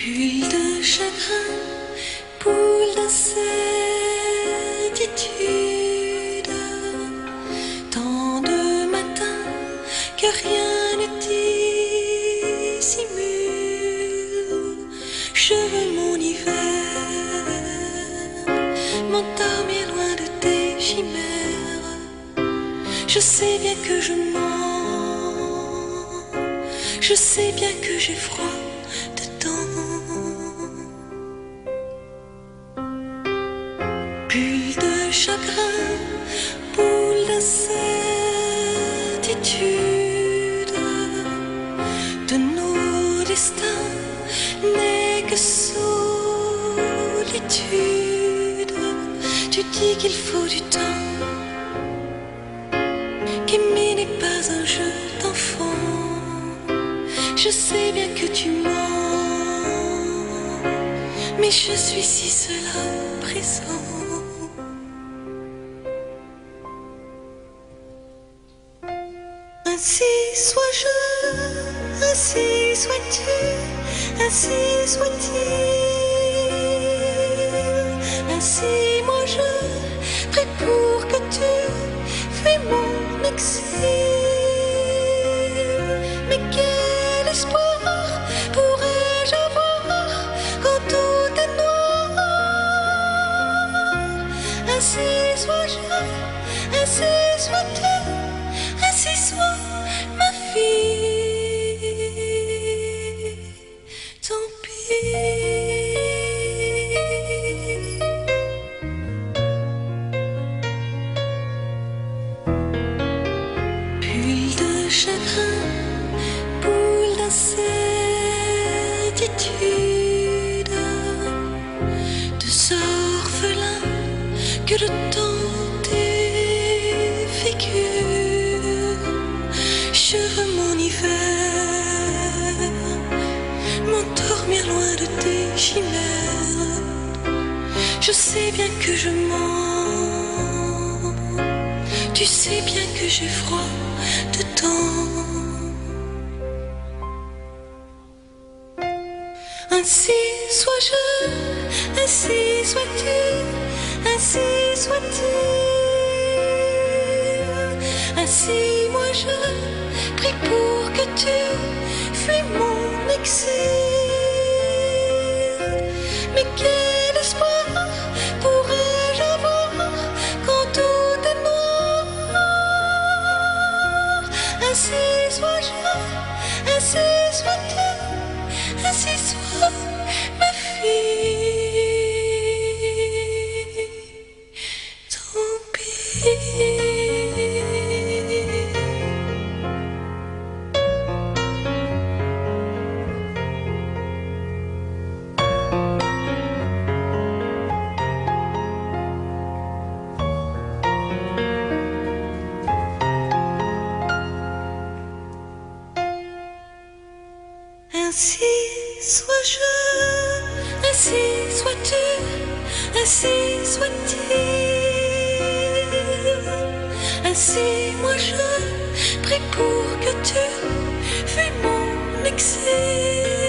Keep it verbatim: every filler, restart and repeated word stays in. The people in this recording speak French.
Bulle de chagrin, boule d'incertitude, tant de matins que rien ne dissimule. Je veux mon hiver, m'endormir loin de tes chimères. Je sais bien que je mens, je sais bien que j'ai froid dedans. Bulle de chagrin, boule d'incertitude, de nos destins n'est que solitude. Tu dis qu'il faut du temps, qu'aimer n'est pas un jeu d'enfant. Je sais bien que tu mens, mais je suis si seul à présent. Ainsi sois-je, ainsi sois-tu, ainsi soit-il. Ainsi moi je prie pour que tu fuis mon exil. Mais quel espoir pourrais-je avoir quand tout est noir? Ainsi sois-je, ainsi sois-tu, ainsi soit ma fille. Tant pis. Bulle de chagrin, boule d'incertitude, de orphelins que le temps défigure. Je veux mon hiver, m'endormir loin de tes chimères. Je sais bien que je mens, tu sais bien que j'ai froid dedans. Ainsi sois-je, ainsi sois-tu, ainsi soit-il. Ainsi moi je prie pour que tu fuis mon exil. Mais quel espoir pourrais-je avoir quand tout est noir? Ainsi sois-je, ainsi sois-tu, ainsi soit ma fille. Tant pis. Ainsi sois-je, ainsi sois-tu, ainsi soit-il. Ainsi moi je prie pour que tu fuis mon exil.